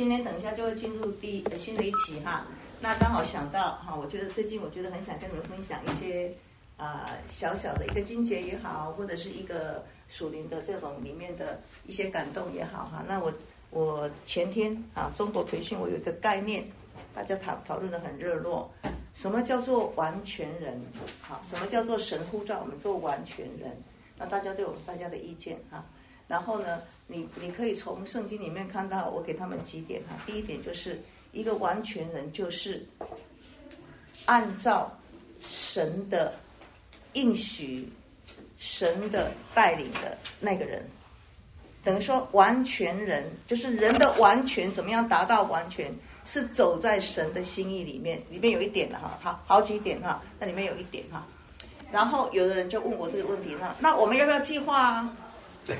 今天等一下就会进入新的一期哈。那刚好想到哈，我觉得最近很想跟你们分享一些小小的一个经节也好，或者是一个属灵的这种里面的一些感动也好哈。那我前天中国培训我有一个概念，大家讨论得很热络。什么叫做完全人？好，什么叫做神呼召我们做完全人？那大家都有大家的意见哈。然后呢，你可以从圣经里面看到，我给他们几点哈。第一点就是一个完全人，就是按照神的应许、神的带领的那个人。等于说完全人就是人的完全，怎么样达到完全？是走在神的心意里面有一点的哈，好几点哈，那里面有一点哈。然后有的人就问我这个问题，那我们要不要计划啊？ 对，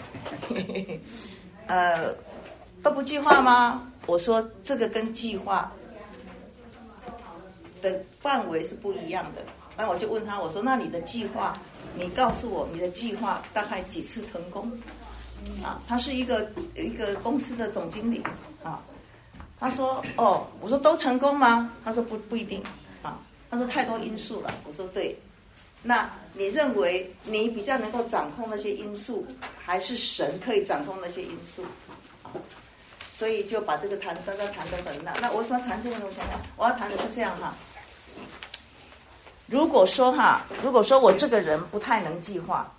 都不计划吗？我说这个跟计划的范围是不一样的。那我就问他，我说那你的计划，你告诉我你的计划大概几次成功？他是一个公司的总经理啊。他说我说都成功吗？他说不一定啊。他说太多因素了。我说对。那你认为你比较能够掌控那些因素，还是神可以掌控那些因素？所以就把这个谈得很那我说谈这个，我想想，我要谈的是这样哈。如果说我这个人不太能计划，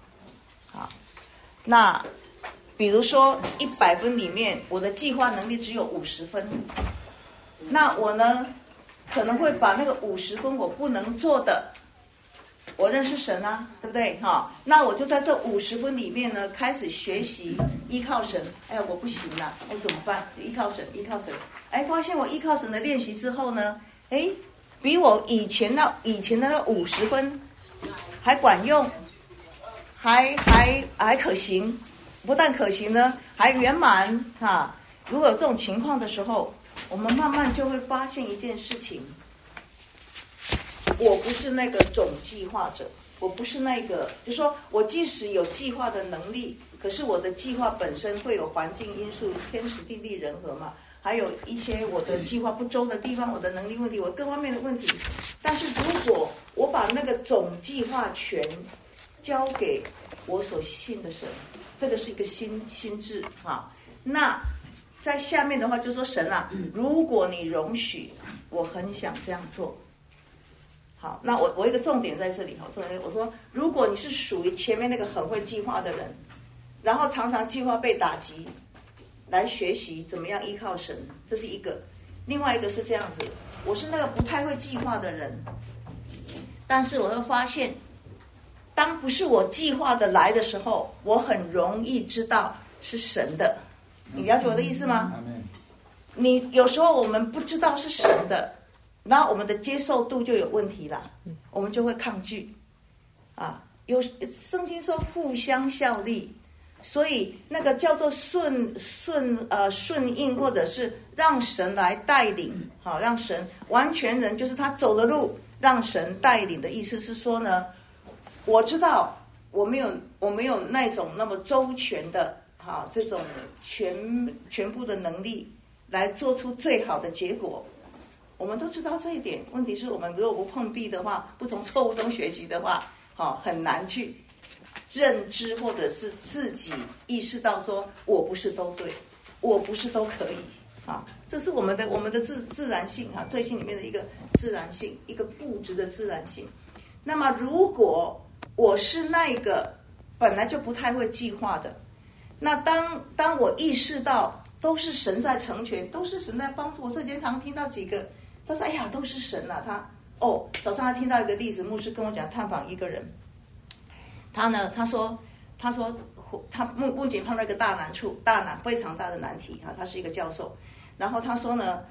那比如说100分里面，我的计划能力只有50分，那我呢可能会把那个50分我不能做的，我认识神啊，对不对那我就在这50分里面呢，开始学习依靠神。我不行了，我怎么办？依靠神。发现我依靠神的练习之后呢，比我以前的那50分还管用，还可行。不但可行呢，还圆满如果有这种情况的时候，我们慢慢就会发现一件事情：我不是那个总计划者，我不是那个，就是说我即使有计划的能力，可是我的计划本身会有环境因素，天时地利人和嘛，还有一些我的计划不周的地方，我的能力问题，我各方面的问题。但是如果我把那个总计划权交给我所信的神，这个是一个心智那在下面的话就说神啊，如果你容许，我很想这样做。好，那我一个重点在这里我说如果你是属于前面那个很会计划的人，然后常常计划被打击，来学习怎么样依靠神，这是一个。另外一个是这样子，我是那个不太会计划的人，但是我会发现，当不是我计划的来的时候，我很容易知道是神的。你了解我的意思吗？你有时候我们不知道是神的，然后我们的接受度就有问题了，我们就会抗拒有圣经说互相效力，所以那个叫做顺应，或者是让神来带领让神完全人，就是他走的路让神带领的意思是说呢，我知道我没有那种那么周全的这种全部的能力来做出最好的结果。我们都知道这一点，问题是我们如果不碰壁的话，不从错误中学习的话很难去认知，或者是自己意识到说我不是都对，我不是都可以这是我们的自然性罪性里面的一个自然性，一个固执的自然性。那么如果我是那个本来就不太会计划的，那当我意识到都是神在成全，都是神在帮助我，这几天常听到几个他说都是神早上他听到一个例子，牧师跟我讲探访一个人，他说他目前碰到一个大难非常大的难题他是一个教授，然后他说呢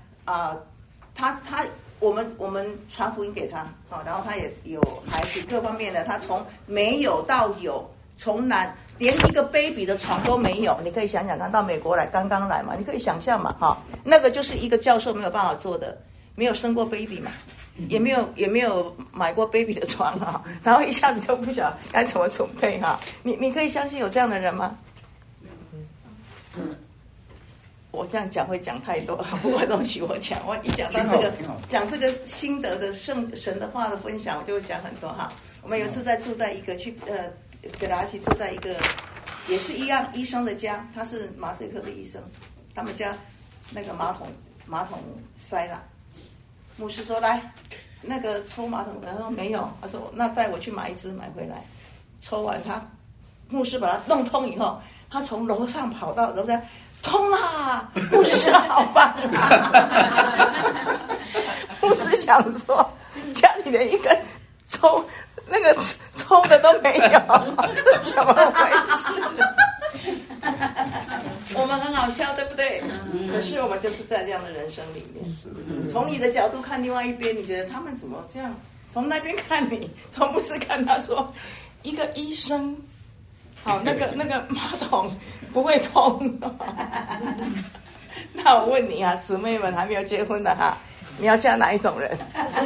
我们传福音给他然后他也有孩子各方面的，他从没有到有，从难连一个 baby 的床都没有。你可以想想看，到美国来刚刚来嘛，你可以想象嘛那个就是一个教授没有办法做的，没有生过 baby 嘛，也没有买过 baby 的床然后一下子就不晓得该怎么准备你可以相信有这样的人吗？ 我这样讲会讲太多，不过东西我讲，我一讲到这个讲这个心得的神的话的分享，我就会讲很多哈。我们有一次住在一个给大家一起住在一个也是一样医生的家，他是麻醉科的医生，他们家那个马桶塞了，牧师说来那个抽马桶，他说没有，他说那带我去买一支买回来，抽完牧师把它弄通以后，他从楼上跑到楼下。通啦！牧师好棒啊！牧师想说，家里连一根抽的都没有，怎么回事？我们很好笑，对不对？可是我们就是在这样的人生里面，从你的角度看另外一边，你觉得他们怎么这样？从那边看你，从牧师看他说，一个医生。好，那个马桶不会通。那我问你啊，姊妹们还没有结婚的哈，你要嫁哪一种人？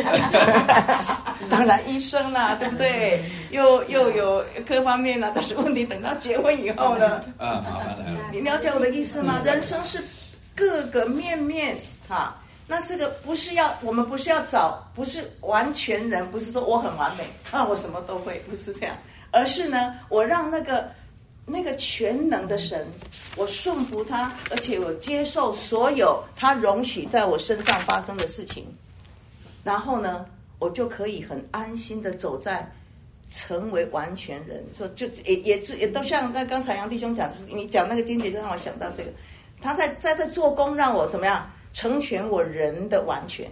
当然医生啦，对不对？又有各方面啦，但是问题等到结婚以后呢？ 麻烦来了。 你了解我的意思吗？人生是各个面哈。那这个我们不是要找，不是完全人，不是说我很完美啊，我什么都会，不是这样。而是呢，我让那个全能的神，我顺服他，而且我接受所有他容许在我身上发生的事情，然后呢，我就可以很安心的走在成为完全人。说就也都像那刚才杨弟兄讲，你讲那个经节就让我想到这个，他在做工让我怎么样成全我人的完全。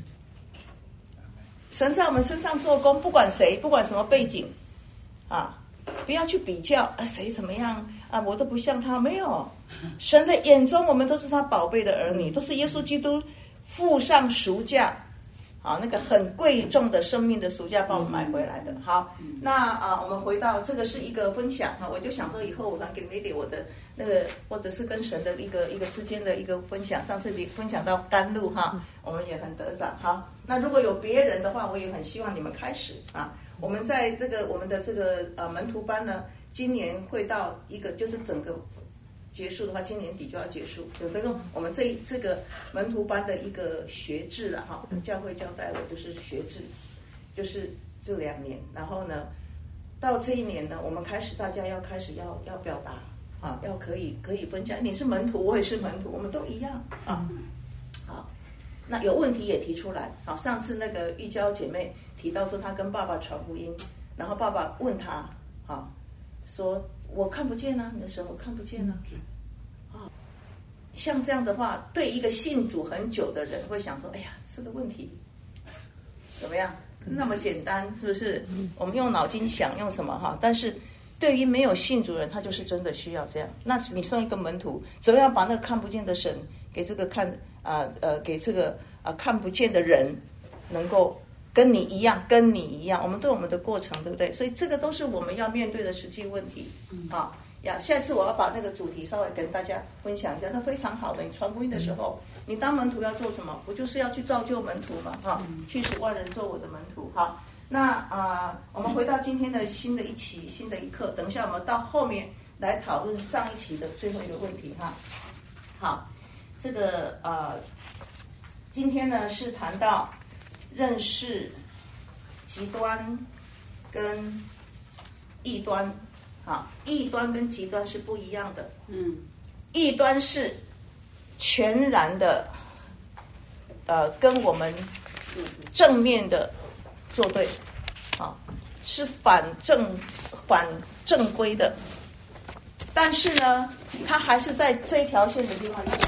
神在我们身上做工，不管谁，不管什么背景。啊，不要去比较谁怎么样啊，我都不像他，没有。神的眼中，我们都是他宝贝的儿女，都是耶稣基督付上赎价，啊，那个很贵重的生命的赎价把我们买回来的。好，那我们回到这个是一个分享哈，我就想说以后我能给你们一点我的那个，或者是跟神的一个之间的一个分享。上次你分享到甘露哈，我们也很得长。好，那如果有别人的话，我也很希望你们开始啊。我们在我们的这个门徒班呢，今年会到一个就是整个结束的话，今年底就要结束。有的说我们这个门徒班的一个学制了哈，教会交代我就是学制，就是这2年。然后呢，到这一年呢，我们大家要开始要表达啊，要可以分享。你是门徒，我也是门徒，我们都一样啊。好，那有问题也提出来。好，上次那个玉娇姐妹提到说她跟爸爸传福音，然后爸爸问她，啊，说我看不见啊，你的神我看不见啊。啊，像这样的话，对一个信主很久的人会想说，哎呀，这个问题怎么样？那么简单，是不是？我们用脑筋想，用什么哈？但是对于没有信主人，他就是真的需要这样。那你送一个门徒，怎么样把那个看不见的神给这个给这个看不见的人，能够跟你一样，我们都有我们的过程，对不对？所以这个都是我们要面对的实际问题。好呀，下次我要把那个主题稍微跟大家分享一下，那非常好的。你传福音的时候，你当门徒要做什么？不就是要去造就门徒嘛？哈，去使万人做我的门徒。好，那我们回到今天的新的一期，新的一课。等一下我们到后面来讨论上一期的最后一个问题哈。好，这个今天呢是谈到认识极端跟异端。啊，异端跟极端是不一样的。异端是全然的，跟我们正面的作对，啊，是反正规的。但是呢，它还是在这条线的另外一端。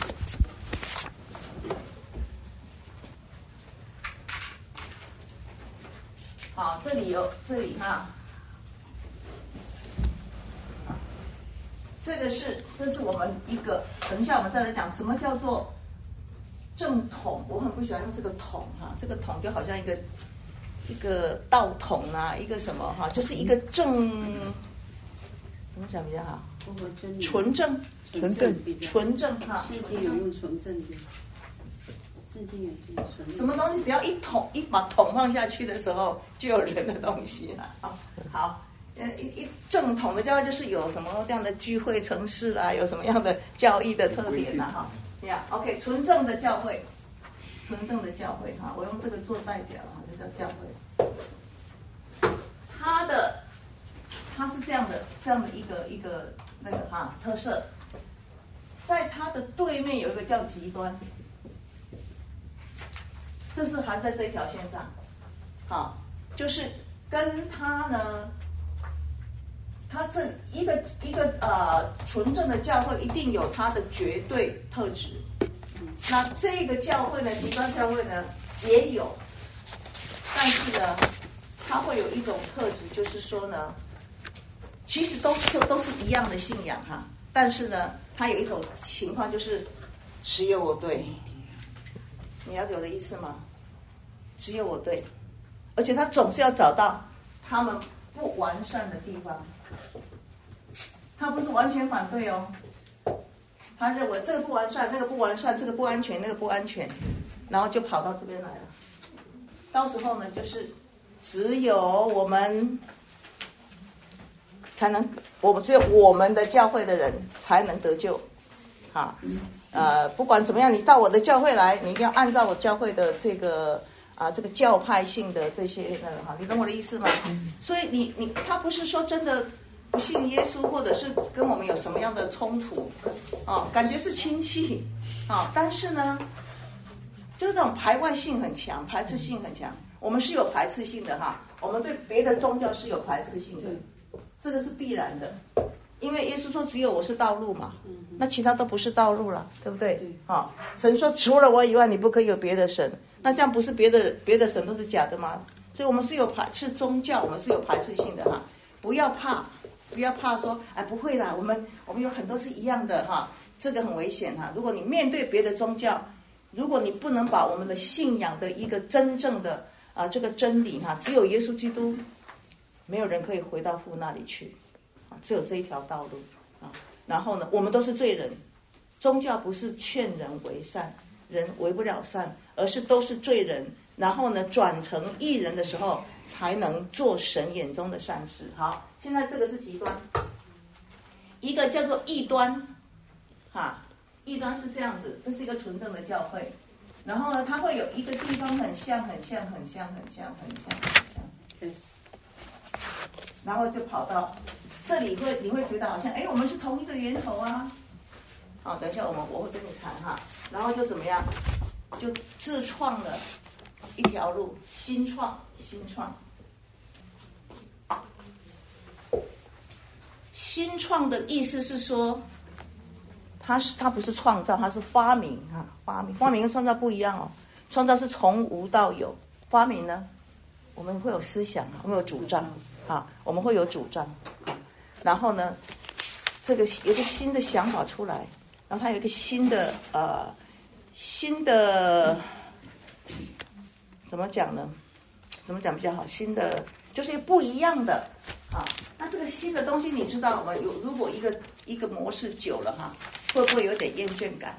好，这里哈。这是我们一个，等一下我们再来讲什么叫做正统。我很不喜欢用这个统哈，这个统就好像一个道统啊，一个什么哈，就是一个正，怎么讲比较好？纯正哈。 圣经有用纯正的，圣经有用纯正。 什么东西只要一把桶放下去的时候，就有人的东西了啊。好， 一正统的教会就是有什么这样的聚会城市啦，有什么样的教义的特点啦哈。OK， 纯正的教会，纯正的教会哈，我用这个做代表哈，这叫教会。它是这样的一个那个特色，在它的对面有一个叫极端，这是还在这一条线上，好，就是跟它呢，它这一个纯正的教会一定有它的绝对特质，那这个教会呢，极端教会呢也有，但是呢，它会有一种特质，就是说呢。其实都是一样的信仰哈，但是呢，它有一种情况就是只有我对，你了解我的意思吗？只有我对，而且他总是要找到他们不完善的地方，他不是完全反对哦，他认为这个不完善，那个不完善，这个不安全，那个不安全，然后就跑到这边来了。到时候呢，就是只有我们。才能，只有我们的教会的人才能得救，不管怎么样，你到我的教会来，你一定要按照我教会的这个教派性的这些你懂我的意思吗？所以他不是说真的不信耶稣，或者是跟我们有什么样的冲突感觉是亲戚但是呢，就是这种排外性很强，排斥性很强。我们是有排斥性的我们对别的宗教是有排斥性的。这个是必然的，因为耶稣说只有我是道路嘛，那其他都不是道路了，对不对？神说除了我以外，你不可以有别的神，那这样不是别的神都是假的吗？所以我们是有是宗教，我们是有排斥性的不要怕说不会啦，我们有很多是一样的这个很危险如果你面对别的宗教，如果你不能把我们的信仰的一个真正的这个真理只有耶稣基督。没有人可以回到父那里去，只有这一条道路然后呢，我们都是罪人，宗教不是劝人为善，人为不了善，而是都是罪人。然后呢，转成义人的时候，才能做神眼中的善事。好，现在这个是极端，一个叫做异端，异端是这样子，这是一个纯正的教会。然后呢，它会有一个地方很像。然后就跑到这里你会觉得好像我们是同一个源头等一下我会跟你谈然后就怎么样，就自创了一条路，新创。新创的意思是说，它不是创造，它是发明发明跟创造不一样创造是从无到有，发明呢，我们会有思想，我们有主张。我们会有主张，然后呢，这个有个新的想法出来，然后它有一个新的怎么讲呢？怎么讲比较好？新的就是不一样的那这个新的东西，你知道吗？如果一个模式久了会不会有点厌倦感？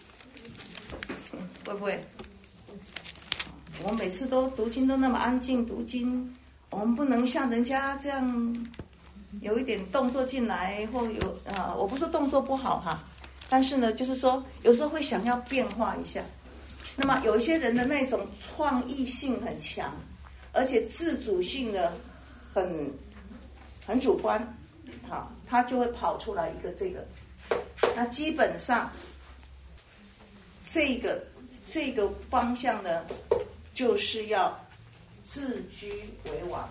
会不会？我每次都读经都那么安静读经。我们不能像人家这样有一点动作进来，或有我不是说动作不好但是呢，就是说有时候会想要变化一下。那么有一些人的那种创意性很强，而且自主性的很主观，他就会跑出来一个这个。那基本上这个方向呢，就是要自居为王。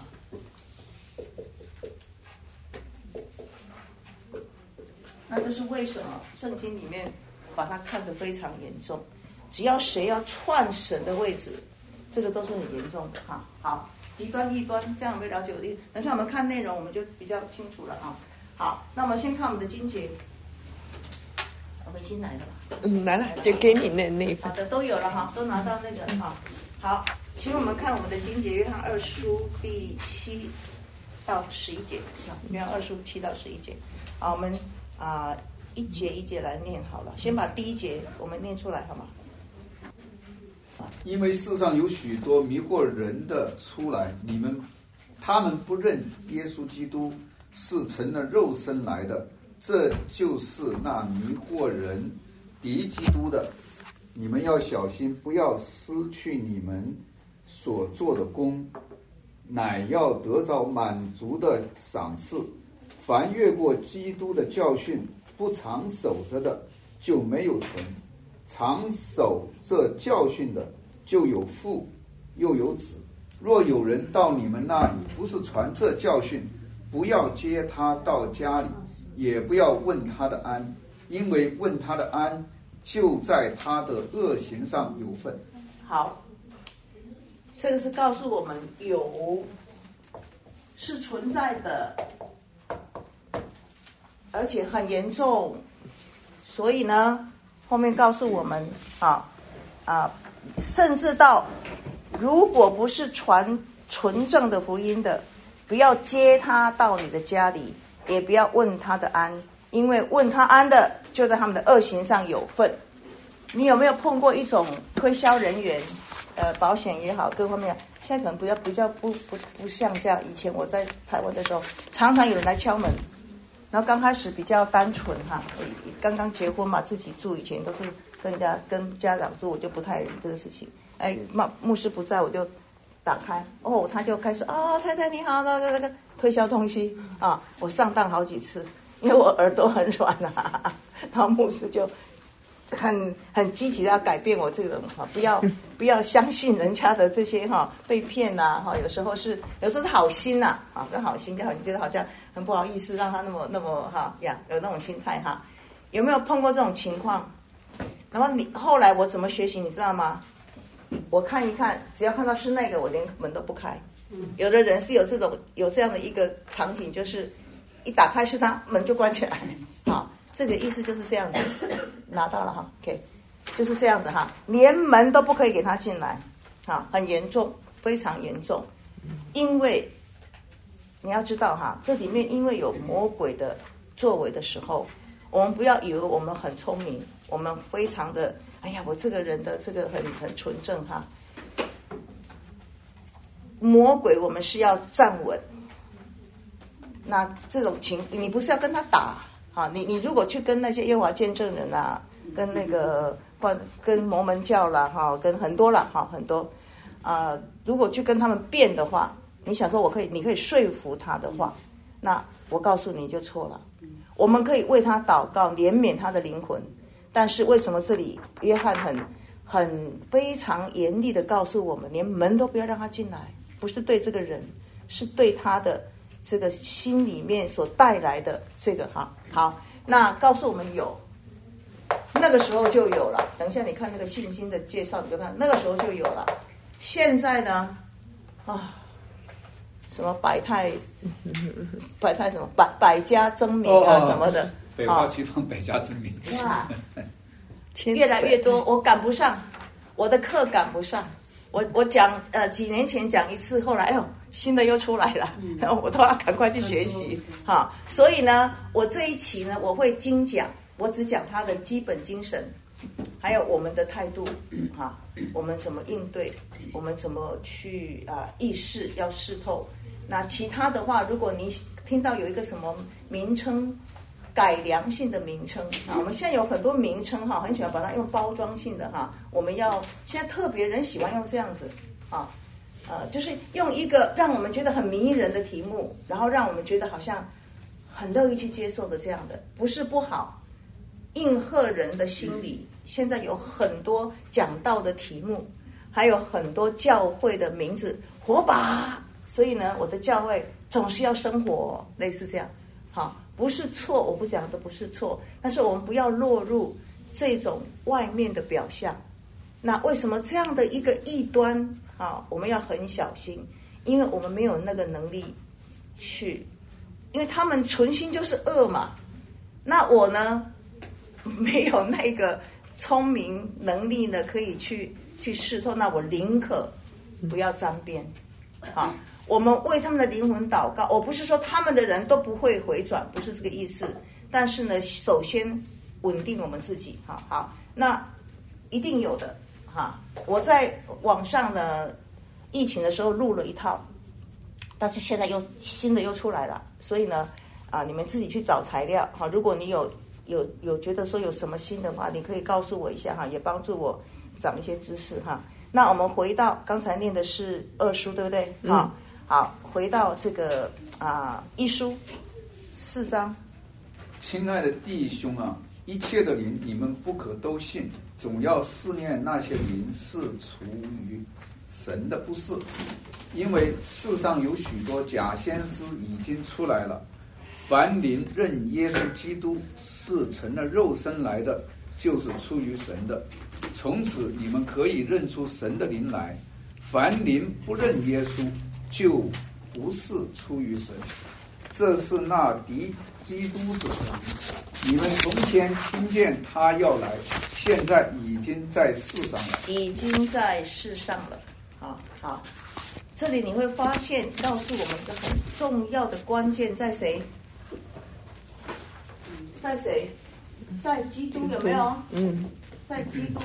那这是为什么圣经里面把它看得非常严重，只要谁要篡神的位置，这个都是很严重的好，极端异端，这样有没有了解我的意思？等一下我们看内容我们就比较清楚了好，那我们先看我们的经节。我们已经来了吧？ 来了，就给你那一份。 好的，都有了都拿到那个好，请我们看我们的经节，约翰2书第7到11节。约翰2书7到11节。好，我们一节一节来念好了。先把第一节我们念出来好吗？ 因为世上有许多迷惑人的出来， 他们不认耶稣基督是成了肉身来的，这就是那迷惑人敌基督的。你们要小心，不要失去你们所做的功，乃要得着满足的赏赐。凡越过基督的教训不常守着的，就没有神；常守这教训的，就有父又有子。若有人到你们那里不是传这教训，不要接他到家里，也不要问他的安，因为问他的安，就在他的恶行上有份。 好，这个是告诉我们有是存在的，而且很严重。所以呢，后面告诉我们甚至到如果不是传纯正的福音的，不要接他到你的家里，也不要问他的安，因为问他安的，就在他们的恶行上有份。你有没有碰过一种推销人员，保险也好，各方面，现在可能比较不像这样。以前我在台湾的时候，常常有人来敲门，然后刚开始比较单纯刚刚结婚嘛，自己住，以前都是跟家长住，我就不太这个事情。牧师不在，我就打开，他就开始太太你好，那个推销东西我上当好几次，因为我耳朵很软然后牧师就很积极的要改变我这种不要相信人家的这些被骗有时候是好心这好心就好，你觉得好像很不好意思让他那么有那种心态有没有碰过这种情况？然后后来我怎么学习你知道吗？我看一看，只要看到是那个，我连门都不开。有的人是有这样的一个场景，就是一打开是他，门就关起来。这个意思就是这样子，拿到了OK， 就是这样子连门都不可以给他进来很严重，非常严重。因为你要知道这里面因为有魔鬼的作为的时候，我们不要以为我们很聪明，我们非常的我这个人的这个很纯正魔鬼我们是要站稳。那这种你不是要跟他打你如果去跟那些耶和华见证人跟那个跟摩门教跟很多很多如果去跟他们辩的话，你想说你可以说服他的话，那我告诉你就错了。我们可以为他祷告，怜悯他的灵魂，但是为什么这里约翰很非常严厉的告诉我们，连门都不要让他进来，不是对这个人，是对他的这个心里面所带来的这个好，那告诉我们有，那个时候就有了。等一下你看那个信经的介绍，你就看那个时候就有了。现在呢什么百态什么百家争鸣什么的， 百花齐放，百家争鸣。 哇，越来越多，我赶不上，我的课赶不上。我讲几年前讲一次，后来新的又出来了，然后我都要赶快去学习所以呢，我这一期呢，我会精讲，我只讲它的基本精神，还有我们的态度我们怎么应对，我们怎么去议事要试透。那其他的话，如果你听到有一个什么名称，改良性的名称我们现在有很多名称很喜欢把它用包装性的我们要现在特别人喜欢用这样子就是用一个让我们觉得很迷人的题目，然后让我们觉得好像很乐意去接受的这样的，不是不好，应和人的心理。现在有很多讲道的题目，还有很多教会的名字，火把。所以呢，我的教会总是要生活，类似这样不是错，我不讲的不是错，但是我们不要落入这种外面的表象。那为什么这样的一个异端我们要很小心，因为我们没有那个能力去，因为他们存心就是恶嘛。那我呢，没有那个聪明能力呢，可以去试透，那我宁可不要沾边我们为他们的灵魂祷告，我不是说他们的人都不会回转，不是这个意思。但是呢，首先稳定我们自己好，那一定有的我在网上呢，疫情的时候录了一套， 但是现在又新的又出来了，所以呢，你们自己去找材料哈。如果你有觉得说有什么新的话，你可以告诉我一下哈，也帮助我长一些知识哈。那我们回到刚才念的是2书，对不对？好，回到这个1书4章。 亲爱的弟兄啊，一切的灵你们不可都信，总要试验那些灵是出于神的，不是。因为世上有许多假先知已经出来了。凡灵认耶稣基督是成了肉身来的，就是出于神的。从此你们可以认出神的灵来。凡灵不认耶稣，就不是出于神。这是那敌基督的神。你们从前听见他要来，现在已经在世上了。 已经在世上了。好，这里你会发现告诉我们一个很重要的关键，在谁？在谁？在基督，有没有？在基督。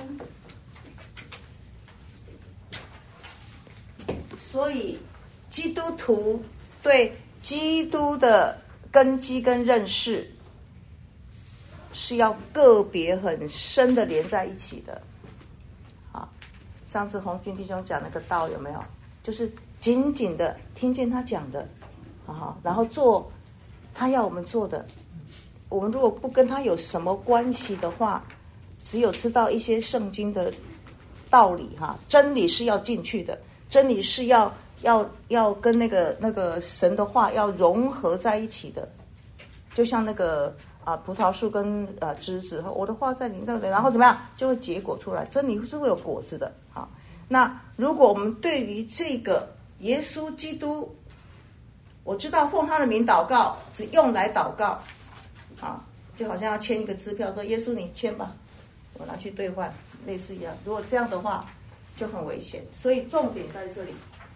所以基督徒对基督的根基跟认识是要个别很深的连在一起的。上次红军弟兄讲那个道有没有？就是紧紧的听见他讲的，然后做他要我们做的。我们如果不跟他有什么关系的话，只有知道一些圣经的道理真理是要进去的，真理是要跟那个神的话要融合在一起的，就像那个葡萄树跟枝子，我的话在你那里，然后怎么样就会结果出来，真理是会有果子的。那如果我们对于这个耶稣基督，我知道奉他的名祷告只用来祷告，就好像要签一个支票说耶稣你签吧，我拿去兑换，类似一样。如果这样的话就很危险，所以重点在这里。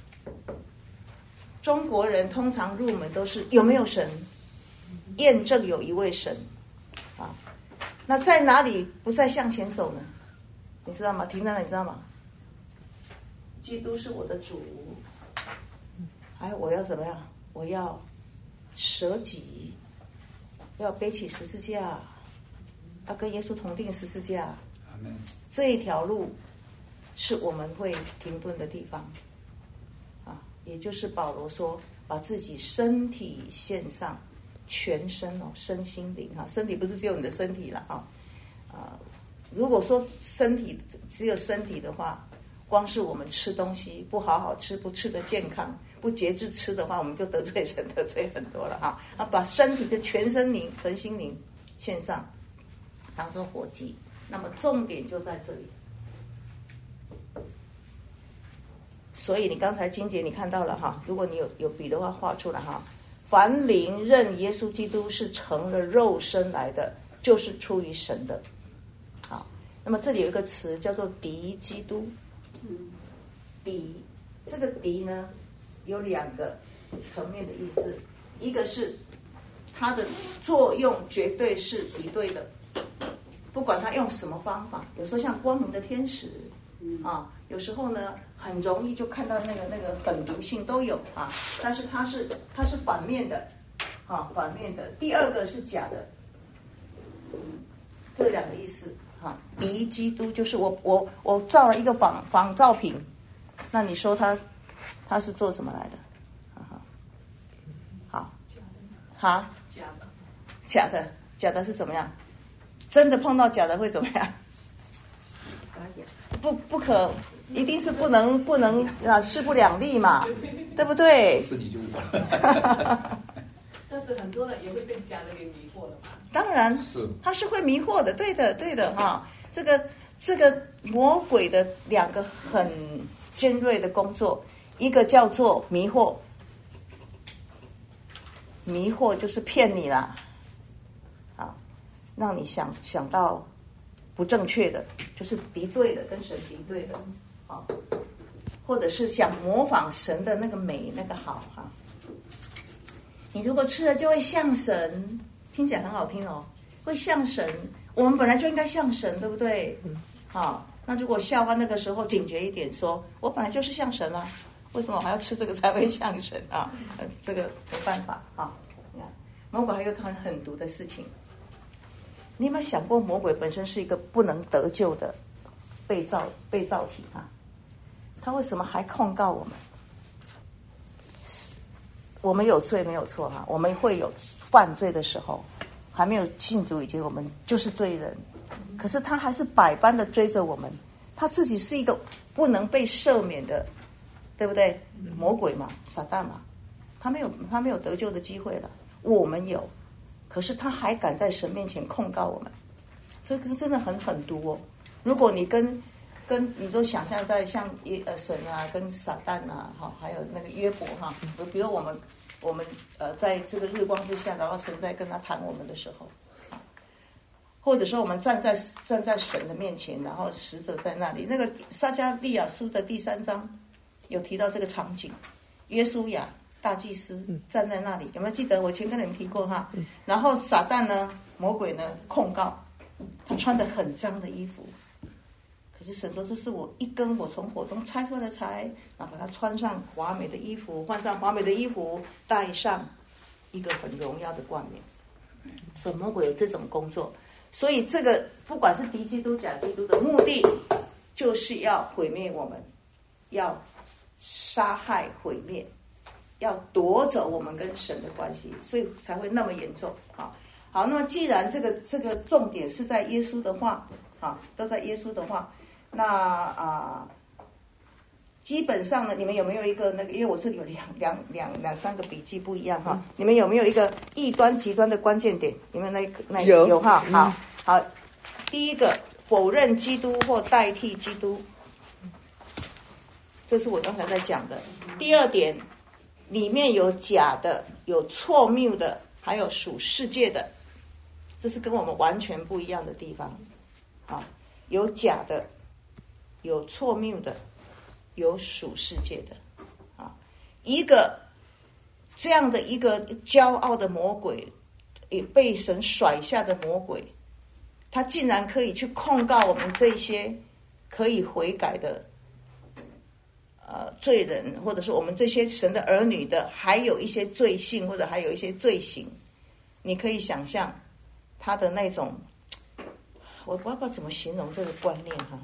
中国人通常入门都是有没有神，验证有一位神那在哪里不再向前走呢？你知道吗？停在哪里知道吗？基督是我的主，我要怎么样？我要舍己，要背起十字架，要跟耶稣同定十字架。这一条路是我们会停顿的地方也就是保罗说把自己身体献上，全身身心灵身体不是只有你的身体了如果说身体只有身体的话，光是我们吃东西不好好吃，不吃得健康，不节制吃的话，我们就得罪神，得罪很多了把身体的全身灵、全心灵献上，当作活祭。那么重点就在这里。所以你刚才经节你看到了如果你有笔的话画出来凡灵认耶稣基督是成了肉身来的，就是出于神的。好，那么这里有一个词叫做敌基督。敌，这个敌呢有2个层面的意思，一个是它的作用绝对是敌对的，不管他用什么方法，有时候像光明的天使有时候呢很容易就看到那个很灵性都有但是它是反面的反面的。第二个是假的，这2个意思敌基督就是我造了一个仿造品，那你说他是做什么来的？好，假的是怎么样？真的碰到假的会怎么样？不可，一定是不能势不两立嘛，对不对？ 是你就我。 但是很多人也会被假的给迷惑了嘛。 当然是，他是会迷惑的，对的这个魔鬼的2个很尖锐的工作，一个叫做迷惑，迷惑就是骗你啦，让你想到不正确的，就是敌对的，跟神敌对的或者是想模仿神的那个美那个好你如果吃了就会像神，听起来很好听会像神，我们本来就应该像神，对不对？那如果夏娃那个时候警觉一点，说我本来就是像神为什么我还要吃这个才会像神啊？这个没办法啊。你看，魔鬼还有一个很毒的事情，你有没有想过，魔鬼本身是一个不能得救的被造体啊？他为什么还控告我们？我们有罪没有错哈，我们会有犯罪的时候，还没有信主以前，我们就是罪人。可是他还是百般的追着我们，他自己是一个不能被赦免的，对不对？魔鬼嘛，撒旦嘛，他没有得救的机会了，我们有，可是他还敢在神面前控告我们，这个真的很毒哦。如果你跟你都想象在像神啊，跟撒旦啊，还有那个约伯哈，比如我们在这个日光之下，然后神在跟他谈我们的时候。或者说我们站在神的面前，然后使者在那里。那个撒迦利亚书的第3章有提到这个场景，约书亚大祭司站在那里，有没有记得？我以前跟你们提过哈。然后撒旦呢，魔鬼呢控告他穿得很脏的衣服，可是神说这是我一根我从火中拆出来的柴，然后把它穿上华美的衣服，换上华美的衣服，戴上一个很荣耀的冠冕。所以魔鬼有这种工作。所以这个不管是敌基督假基督的目的，就是要毁灭我们，要杀害毁灭，要夺走我们跟神的关系，所以才会那么严重。好，那么既然这个重点是在耶稣的话，都在耶稣的话，那基本上呢，你们有没有一个那个？因为我这里有两三个笔记不一样哈，你们有没有一个异端极端的关键点？你们那有哈？好，第一个否认基督或代替基督，这是我刚才在讲的。第二点，里面有假的，有错谬的，还有属世界的，这是跟我们完全不一样的地方。有假的，有错谬的。有属世界的一个这样的一个骄傲的魔鬼，也被神甩下的魔鬼，他竟然可以去控告我们这些可以悔改的罪人，或者是我们这些神的儿女的，还有一些罪性或者还有一些罪行，你可以想象他的那种，我不知道怎么形容这个观念哈。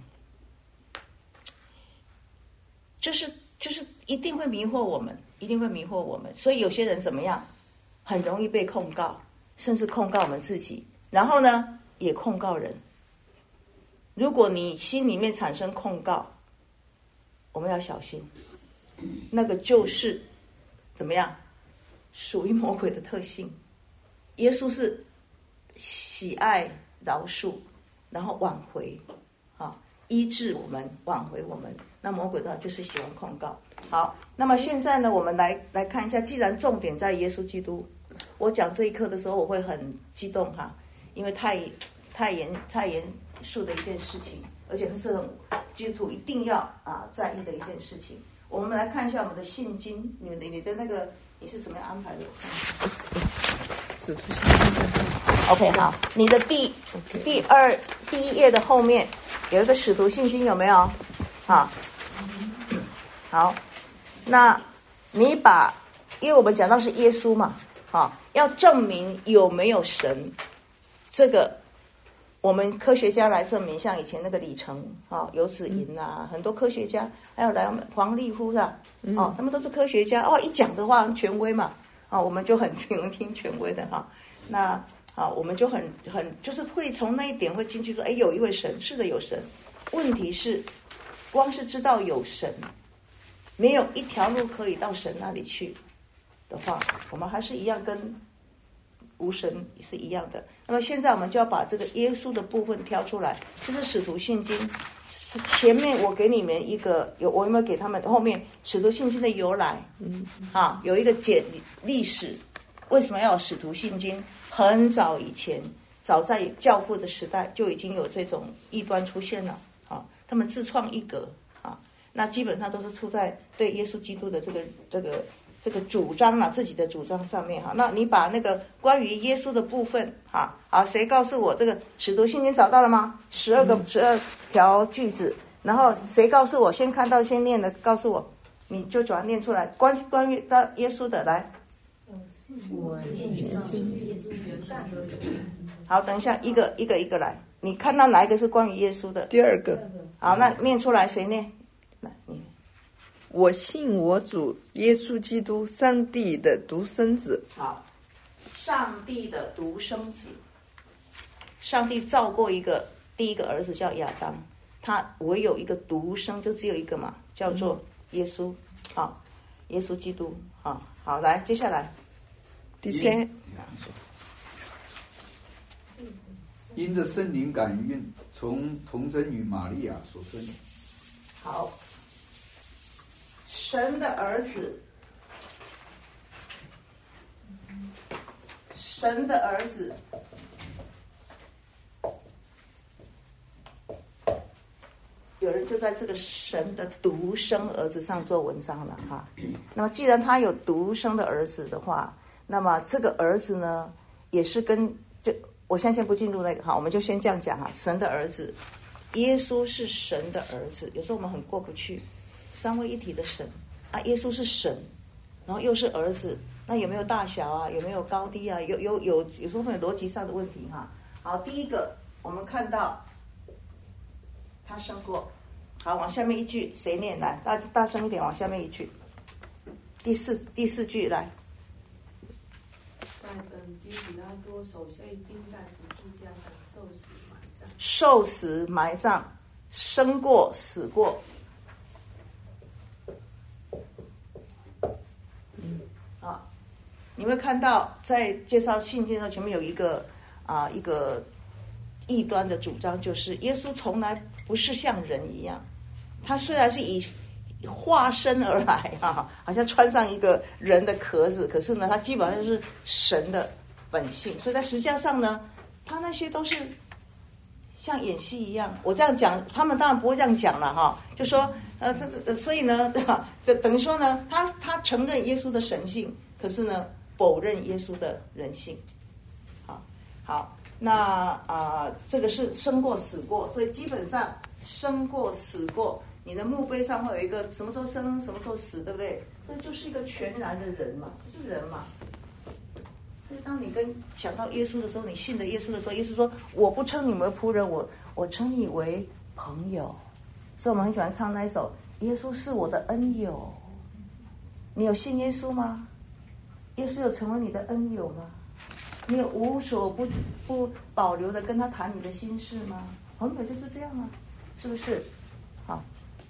就是一定会迷惑我们，一定会迷惑我们。所以有些人怎么样，很容易被控告，甚至控告我们自己，然后呢，也控告人。如果你心里面产生控告，我们要小心，那个就是怎么样，属于魔鬼的特性。耶稣是喜爱饶恕，然后挽回，医治我们，挽回我们。那魔鬼的话就是喜欢控告。好，那么现在呢，我们来看一下，既然重点在耶稣基督，我讲这一课的时候我会很激动哈，因为太严肃的一件事情，而且是很基督徒一定要在意的一件事情。我们来看一下我们的信经，你的那个你是怎么样安排的？我看一下。OK， 好，你的第一页的后面有一个使徒信经，有没有？好，那你因为我们讲到是耶稣嘛，要证明有没有神，这个我们科学家来证明，像以前那个李成游子吟很多科学家，还有来黄立夫是吧？他们都是科学家一讲的话很权威嘛，我们就很喜欢听权威的那我们就很就是会从那一点会进去说，有一位神，是的有神。问题是，光是知道有神，没有一条路可以到神那里去的话，我们还是一样跟无神是一样的。那么现在我们就要把这个耶稣的部分挑出来，这是使徒信经。前面我给你们一个我有没有给他们后面使徒信经的由来？有一个历史，为什么要有使徒信经？很早以前，早在教父的时代就已经有这种异端出现了。他们自创一格那基本上都是出在对耶稣基督的这个主张自己的主张上面那你把那个关于耶稣的部分好，谁告诉我这个使徒信经找到了吗？12条句子，然后谁告诉我？先看到先念的，告诉我你就把它念出来。关于的耶稣的来， 我信耶稣的善和好，等一下一个来。你看到哪一个是关于耶稣的？ 第二个， 好，那念出来，谁念？来，你。 我信我主耶稣基督，上帝的独生子。 好，上帝的独生子。上帝造过第一个儿子叫亚当，他唯有一个独生，就只有一个嘛，叫做耶稣。好，耶稣基督。好，来，接下来第三， 因着圣灵感孕，从童贞女玛利亚所生。 好，神的儿子，神的儿子。有人就在这个神的独生儿子上做文章了哈。那么既然他有独生的儿子的话，那么这个儿子呢，也是我现在先不进入那个哈，我们就先这样讲哈。神的儿子，耶稣是神的儿子。有时候我们很过不去，三位一体的神啊，耶稣是神，然后又是儿子，那有没有大小啊？有没有高低啊？有时候会有逻辑上的问题哈。好，第一个我们看到。他生过，好，往下面一句谁念？来，大声一点，往下面一句。第四句来。 在本基比拉多手下钉在十字架上，受死埋葬。 受死埋葬，生过死过。啊，你会看到在介绍信经的前面有一个异端的主张，就是耶稣从来不是像人一样，他虽然是以化身而来好像穿上一个人的壳子，可是呢，他基本上就是神的本性。所以在十字架上呢，他那些都是像演戏一样。我这样讲，他们当然不会这样讲了哈，就说所以呢，就等于说呢，他承认耶稣的神性，可是呢，否认耶稣的人性。好。那这个是生过死过，所以基本上生过死过，你的墓碑上会有一个什么时候生什么时候死，对不对？这就是一个全然的人嘛，是人嘛。所以当你想到耶稣的时候，你信的耶稣的时候，耶稣说：“我不称你为仆人，我称你为朋友。”所以我们很喜欢唱那一首《耶稣是我的恩友》。你有信耶稣吗？耶稣有成为你的恩友吗？你有无所不保留的跟他谈你的心事吗？朋友就是这样啊，是不是？好，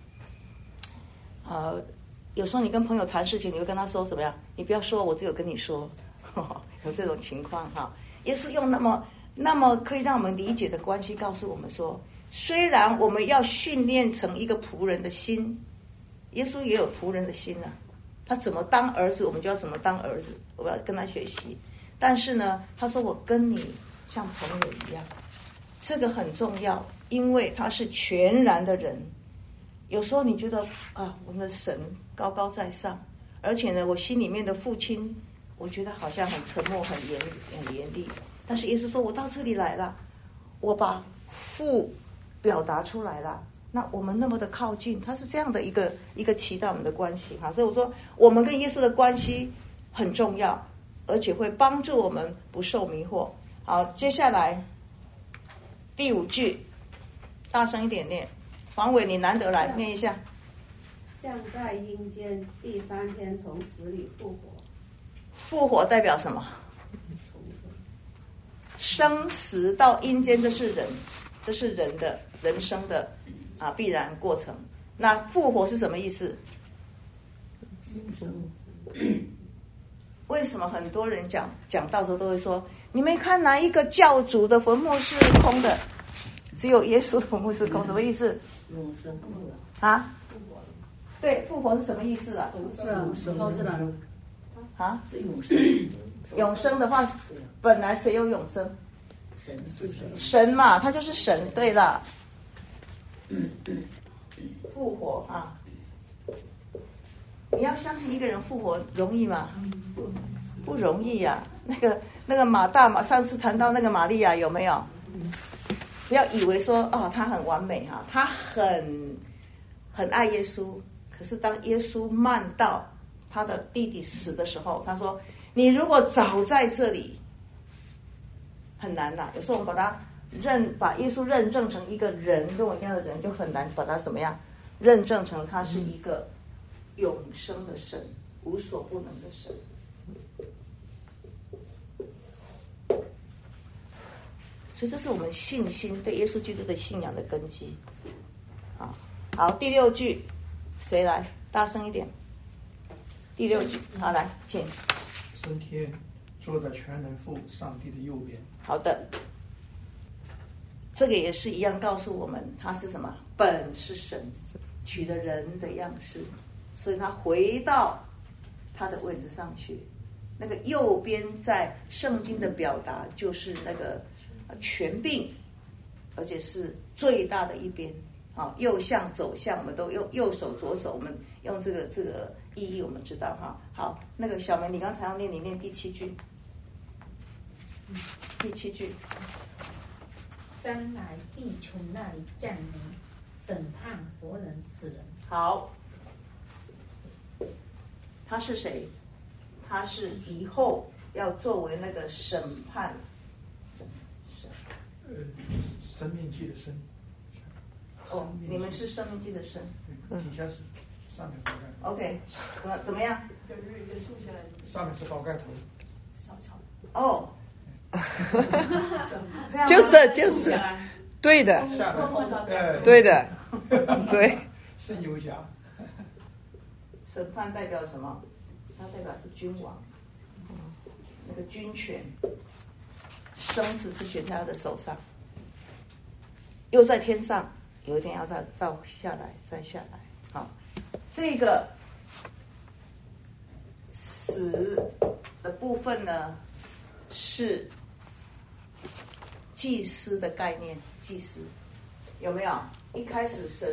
有时候你跟朋友谈事情，你会跟他说怎么样？你不要说，我只有跟你说，有这种情况哈。耶稣用那么可以让我们理解的关系告诉我们说，虽然我们要训练成一个仆人的心，耶稣也有仆人的心啊。他怎么当儿子，我们就要怎么当儿子，我要跟他学习。但是呢，他说我跟你像朋友一样，这个很重要，因为他是全然的人。有时候你觉得我们的神高高在上，而且呢，我心里面的父亲，我觉得好像很沉默、很严厉。但是耶稣说，我到这里来了，我把父表达出来了。那我们那么的靠近，他是这样的一个期待我们的关系哈。所以我说，我们跟耶稣的关系很重要。而且会帮助我们不受迷惑。好，接下来第5句，大声一点念。黄伟，你难得来念一下。 像在阴间第3天从死里复活。 复活代表什么？生死到阴间，这是人的人生的必然过程。那复活是什么意思？为什么很多人讲到时候都会说，你没看哪一个教主的坟墓是空的，只有耶稣的坟墓是空，什么意思？ 永生啊？对，复活是什么意思啊？ 都知道啊？ 是永生。 永生的话，本来谁有永生？神嘛，他就是神。对了，复活啊！你要相信一个人复活容易吗？不容易呀。那个马大上次谈到那个玛利亚有没有？不要以为说他很完美哈，他很爱耶稣， 可是当耶稣慢到他的弟弟死的时候，他说：“你如果早在这里，很难呐。”有时候我们把耶稣认证成一个人，跟我一样的人，就很难把他怎么样认证成他是一个永生的神，无所不能的神。所以这是我们信心对耶稣基督的信仰的根基。好，第6句，谁来？大声一点。第6句，好，来，请。 升天，坐在全能父上帝的右边。 好的，这个也是一样，告诉我们他是什么？本是神，取了人的样式，所以他回到他的位置上去。那个右边在圣经的表达就是那个权柄，而且是最大的一边。右向走向，我们都用右手左手，我们用这个意义我们知道哈。好，那个小梅，你刚才要念，你念第7句。第7句。 将来必从那里降临，审判活人死人。 好，他是谁？他是以后要作为那个审判。 生命记的生。 你们是生命记的生。 底下是上面包盖。 OK， 怎么样？ 竖起来。 上面是包盖头。 小巧。 哦。 就是对的，对的，对。 是有家。 审判代表什么？它代表是君王，那个军权，生死之权在他的手上，又在天上。有一天要到下来，再下来。好，这个死的部分呢，是祭司的概念。祭司有没有？一开始神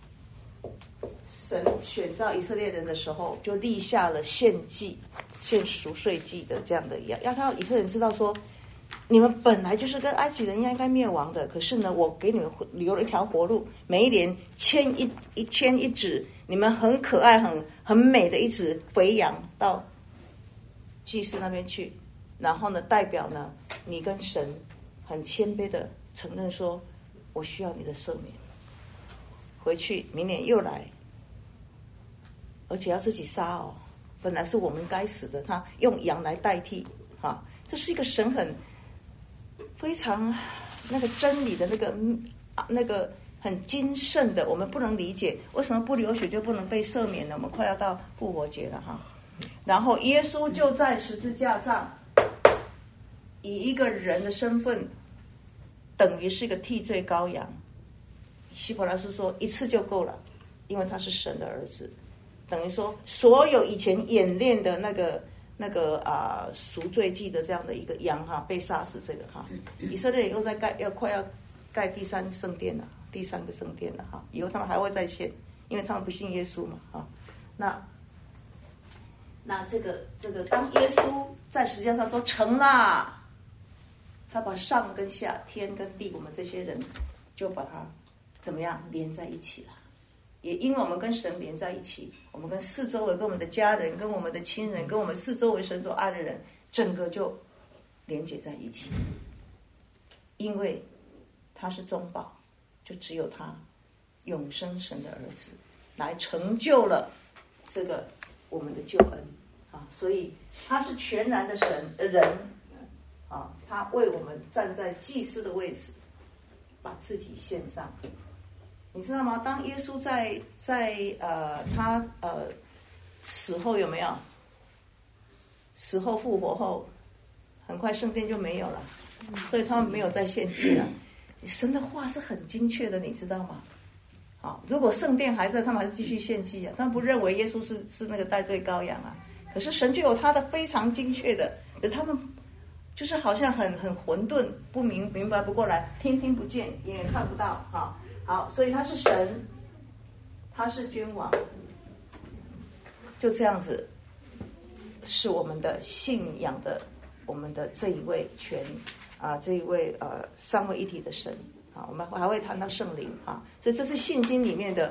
选召以色列人的时候，就立下了献祭、献赎罪祭的这样的一样，要他以色列人知道说，你们本来就是跟埃及人一样应该灭亡的，可是呢，我给你们留了一条活路，每一年牵一只你们很可爱、很美的一只肥羊到祭司那边去，然后呢，代表呢，你跟神很谦卑的承认说，我需要你的赦免，回去明年又来，而且要自己杀哦，本来是我们该死的，他用羊来代替，这是一个神非常那个真理的那个很精圣的，我们不能理解为什么不流血就不能被赦免呢？我们快要到复活节了哈。然后耶稣就在十字架上，以一个人的身份，等于是一个替罪羔羊。希伯来书说一次就够了，因为他是神的儿子，等于说所有以前演练的那个赎罪祭的这样的一个羊被杀死，这个以色列又在快要盖第3个圣殿了以后他们还会再献，因为他们不信耶稣嘛那这个当耶稣在十字架上都成了，他把上跟下、天跟地，我们这些人就把它怎么样连在一起了。也因为我们跟神连在一起，我们跟四周围、跟我们的家人、跟我们的亲人、跟我们四周围神所爱的人，整个就连接在一起。因为他是中保，就只有他永生神的儿子来成就了这个我们的救恩所以他是全然的人他为我们站在祭司的位置，把自己献上。你知道吗？当耶稣在他死后有没有？死后复活后，很快圣殿就没有了，所以他们没有再献祭了。神的话是很精确的，你知道吗？如果圣殿还在，他们还是继续献祭他们不认为耶稣是那个代罪羔羊可是神就有他的非常精确的，可是他们就是好像很混沌，不明白不过来，听不见，眼也看不到好，所以他是神，他是君王，就这样子，是我们的信仰的，我们的这一位这一位三位一体的神我们还会谈到圣灵所以这是信经里面的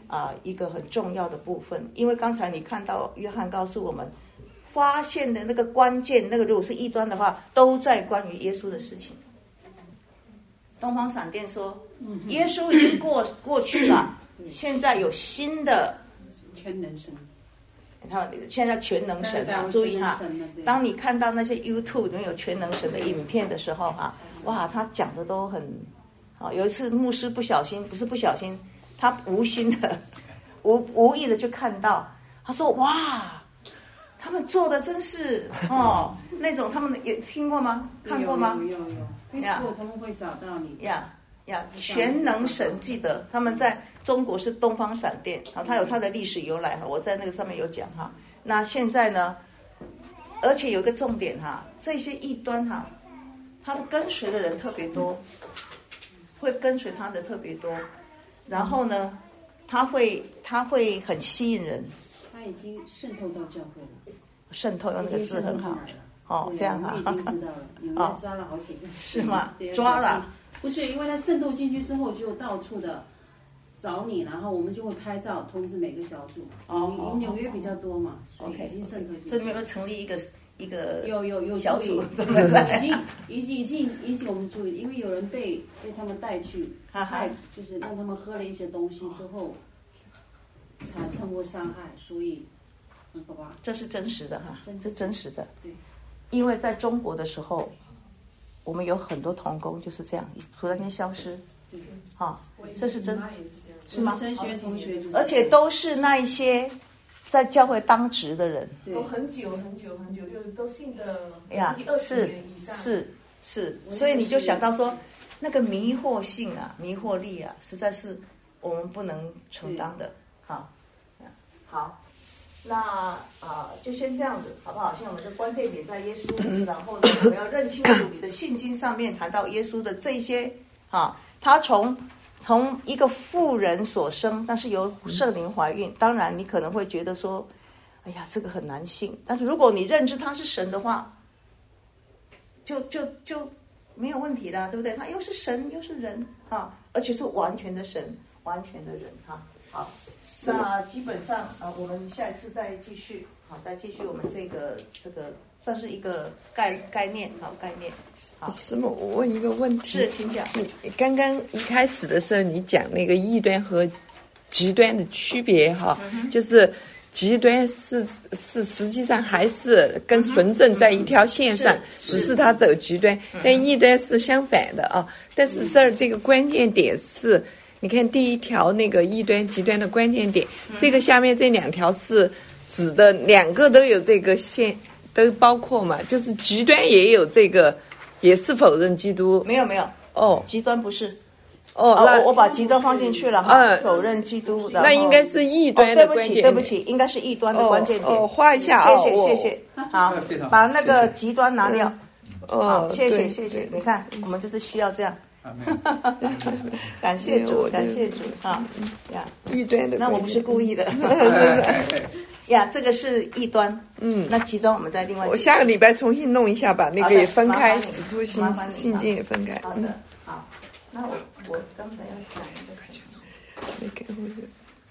一个很重要的部分。因为刚才你看到约翰告诉我们，发现的那个关键，那个如果是异端的话，都在关于耶稣的事情。东方闪电说，耶稣已经过去了，现在有新的全能神。 他现在全能神啊，注意哈，当你看到那些 YouTube 里面有全能神的影片的时候哈，哇，他讲的都很好。有一次牧师不小心，不是不小心，他无心的、无意的就看到，他说哇，他们做的真是那种，他们也听过吗？看过吗？ 有，他们会找到你。 全能神，记得他们在中国是东方闪电，它有它的历史由来哈，我在那个上面有讲哈。那现在呢，而且有一个重点哈，这些异端哈，他的跟随的人特别多，会跟随他的特别多，然后呢，他会很吸引人。 他已经渗透到教会了。 渗透用这个字很好，这样哈。 我已经知道了，有人抓了好几个。 是吗？抓了。 不是，因为他渗透进去之后，就到处的找你，然后我们就会拍照通知每个小组。纽约比较多嘛，所以已经渗透进去。 所以你们有没有成立一个有小组？ 已经我们注意，因为有人被他们带去，就是让他们喝了一些东西之后产生过伤害，所以很可怕。 这是真实的哈，这真实的。 对， 因为在中国的时候，我们有很多同工就是这样，突然间消失，这是真，是吗？ 神学同学， 而且都是那一些在教会当职的人， 都很久，就都信的是年以上。 是，所以你就想到说，那个迷惑性啊、迷惑力啊，实在是我们不能承担的。好。那就先这样子，好不好？现在我们的关键点在耶稣，然后呢，我们要认清楚你的信经上面谈到耶稣的这些他从一个妇人所生，但是由圣灵怀孕。当然，你可能会觉得说，哎呀，这个很难信。但是如果你认知他是神的话，就没有问题的，对不对？他又是神又是人而且是完全的神，完全的人好。那基本上我们下一次再继续，再继续我们这个算是一个概念。 师母，我问一个问题。 是，请讲。 你刚刚一开始的时候，你讲那个异端和极端的区别就是极端是实际上还是跟纯正在一条线上，只是他走极端，但异端是相反的但是这个关键点是。你看第一条那个异端极端的关键点，这个下面这两条是指的两个都有这个线，都包括嘛？就是极端也有这个，也是否认基督？ 没有极端不是我把极端放进去了否认基督。 那应该是异端的关键点。 对不起，应该是异端的关键点。 画一下谢谢。好，把那个极端拿掉。谢谢。你看，我们就是需要这样。感谢主异端的， 那我不是故意的这个是异端。那极端我们再另外。 我下个礼拜重新弄一下，把那个也分开，使徒信经也分开。 好的，好。那我刚才要讲一个什么？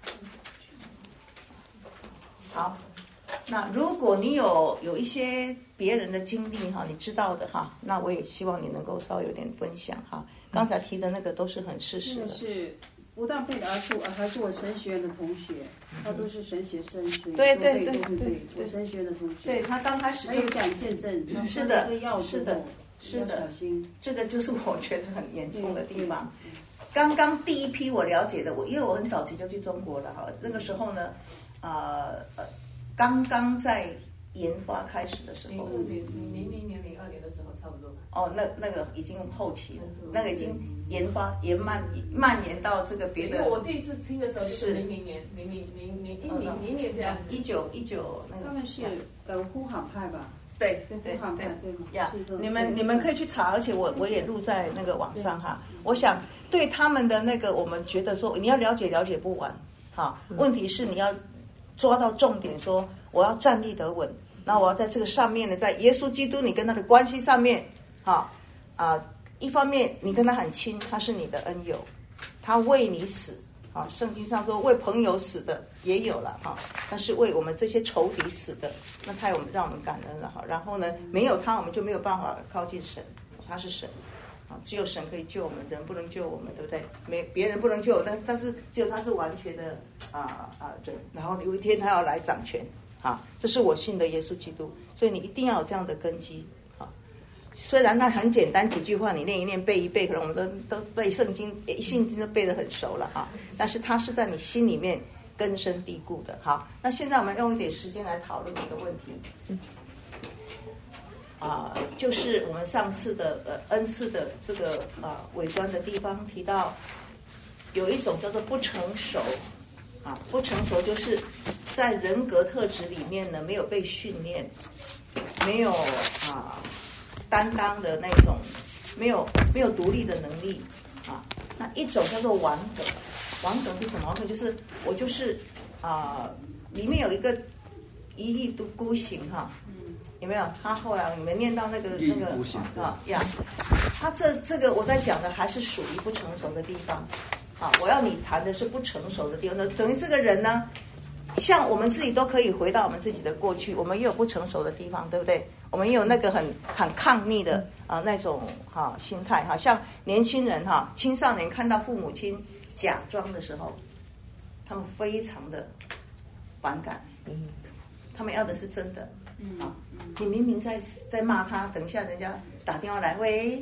好。那如果你有一些别人的经历你知道的那我也希望你能够稍微有点分享刚才提的那个都是很事实的。 是不但背的还是我神学院的同学，他都是神学生，所以对， 我神学院的同学。 对，他刚开始还有讲见证， 是的， 是的，小心。 这个就是我觉得很严重的地方。刚刚第一批我了解的，因为我很早期就去中国了那个时候呢，刚刚在研发开始的时候 ，00年、02年的时候差不多。 那个已经后期了，那个已经蔓延到这个别的。 因为我第一次听的时候是00年，00年这样。 19那个。 他们是呼喊派吧？ 对，你们可以去查，而且我也录在那个网上我想对他们的那个，我们觉得说你要了解不完问题是你要抓到重点，说我要站立得稳，那我要在这个上面呢，在耶稣基督你跟他的关系上面一方面你跟他很亲，他是你的恩友，他为你死， 啊，圣经上说为朋友死的也有了哈，但是为我们这些仇敌死的，那他让我们感恩了哈。然后呢，没有他我们就没有办法靠近神，他是神啊，只有神可以救我们，人不能救我们，对不对？别人不能救我，但是只有他是完全的人。然后有一天他要来掌权啊，这是我信的耶稣基督，所以你一定要有这样的根基。虽然它很简单，几句话你念一念背一背，可能我们都背圣经都背得很熟了哈。但是它是在你心里面根深蒂固的。好，那现在我们用一点时间来讨论一个问题，就是我们上次的恩赐的这个尾端的地方提到，有一种叫做不成熟啊，不成熟就是在人格特质里面呢没有被训练，没有担当的那种，没有独立的能力啊。那一种叫做顽梗，顽梗是什么？顽梗就是我就是里面有一个一意孤行哈，有没有？他后来你们念到那个他这个我在讲的还是属于不成熟的地方啊。我要你谈的是不成熟的地方，那等于这个人呢，像我们自己都可以回到我们自己的过去，我们也有不成熟的地方，对不对？我们也有那个很抗逆的那种心态哈，像年轻人青少年看到父母亲假装的时候，他们非常的反感，他们要的是真的你明明在骂他，等一下人家打电话来，喂，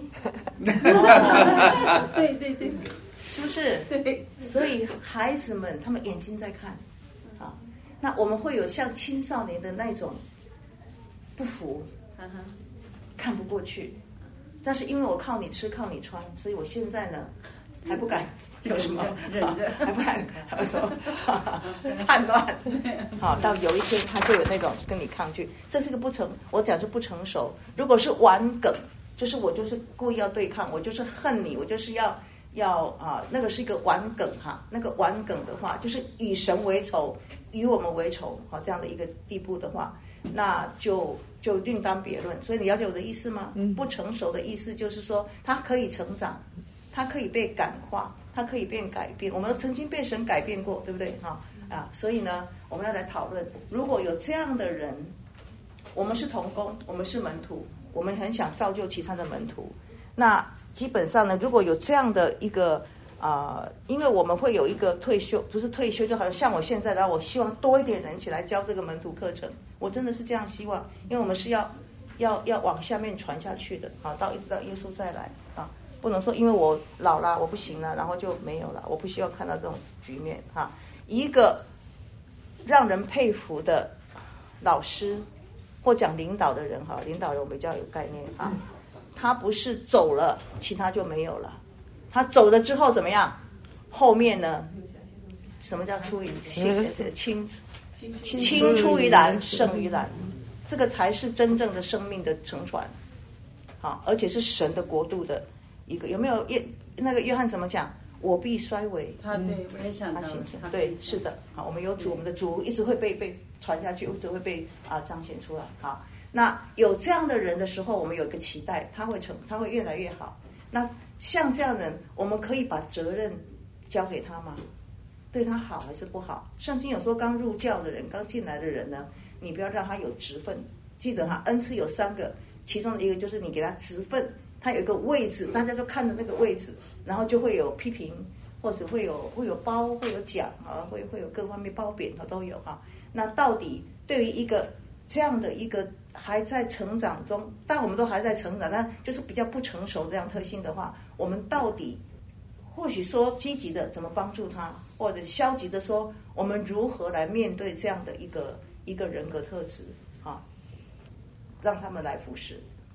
对， 是不是？ 对， 所以孩子们他们眼睛在看那我们会有像青少年的那种不服，看不过去，但是因为我靠你吃靠你穿，所以我现在呢还不敢有什么还不敢有什么判断到有一天他就有那种跟你抗拒，这是个我讲是不成熟。如果是顽梗，就是我就是故意要对抗，我就是恨你，我就是要那个是一个顽梗那个顽梗的话就是以神为仇，与我们为仇这样的一个地步的话，那就另当别论。所以你了解我的意思吗？不成熟的意思就是说他可以成长，他可以被感化，他可以变改变。我们曾经被神改变过，对不对所以呢我们要来讨论，如果有这样的人，我们是同工，我们是门徒，我们很想造就其他的门徒，那基本上呢如果有这样的一个因为我们会有一个退休，不是退休，就好像我现在，然后我希望多一点人起来教这个门徒课程，我真的是这样希望，因为我们是要往下面传下去的一直到耶稣再来不能说因为我老了我不行了，然后就没有了，我不希望看到这种局面一个让人佩服的老师或讲领导的人领导人我比较有概念他不是走了其他就没有了，他走了之后怎么样？后面呢？什么叫出于青出于蓝胜于蓝，这个才是真正的生命的承传而且是神的国度的一个。有没有那个约翰怎么讲？我必衰微， 对，我也想到对，是的我们有主，我们的主一直会被传下去，一直会被彰显出来那有这样的人的时候，我们有一个期待，他会越来越好。那像这样的人，我们可以把责任交给他吗？对他好还是不好？圣经有说，刚入教的人，刚进来的人呢，你不要让他有职分。记得恩赐有3个，其中的一个就是你给他职分，他有一个位置，大家就看着那个位置，然后就会有批评，或者会有褒，会有奖会有各方面褒贬都有那到底对于一个这样的一个还在成长中，但我们都还在成长，但就是比较不成熟这样特性的话，我们到底或许说积极的怎么帮助他，或者消极的说我们如何来面对这样的一个人格特质让他们来服侍